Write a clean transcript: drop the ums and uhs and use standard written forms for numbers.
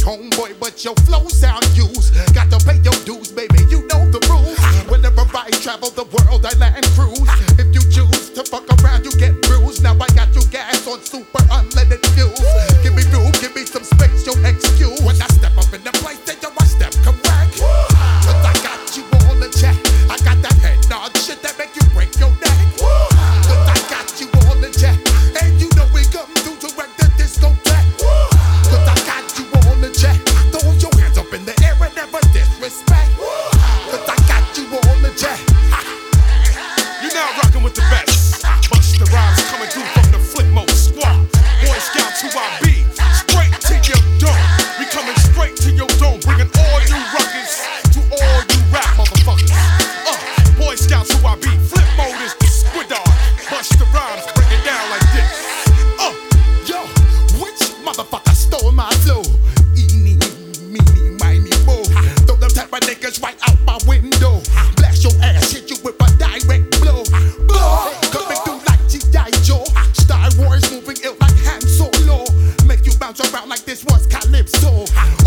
homeboy, but your flow sound used. Got to pay your dues, baby, you know the rules. Whenever I travel the world, I land cruise. If you choose to fuck around, you get bruised. Now I got you gas on super unleaded fuels. Give me room, give me some space, your excuse. When I step up in the place, then I step correct. Cause I got you all in check. I got that head nod shit that make you break your neck. Cause I got you all in check. And you know we come through to wreck the discotheque. Cause I got you all in check. Throw your hands up in the air and never disrespect. Cause I got you all in check. You're now rocking with the best. Busta Rhymes coming through from the Flip Mode Squad. Boy Scouts who I be. Straight to your dome. We coming straight to your dome. Bringing all you ruckus to all you rap motherfuckers. Boy Scouts who I be. Flip Mode is the squid dog. Busta Rhymes break it down like this. Yo, which motherfucker stole my flow? Eeny, meeny, miny, mo. Throw them type of niggas right out my window. Blast your ass, hit you with a direct blow. Blow, coming through like G.I. Joe. Star Wars moving ill like Han Solo. Make you bounce around like this was Calypso.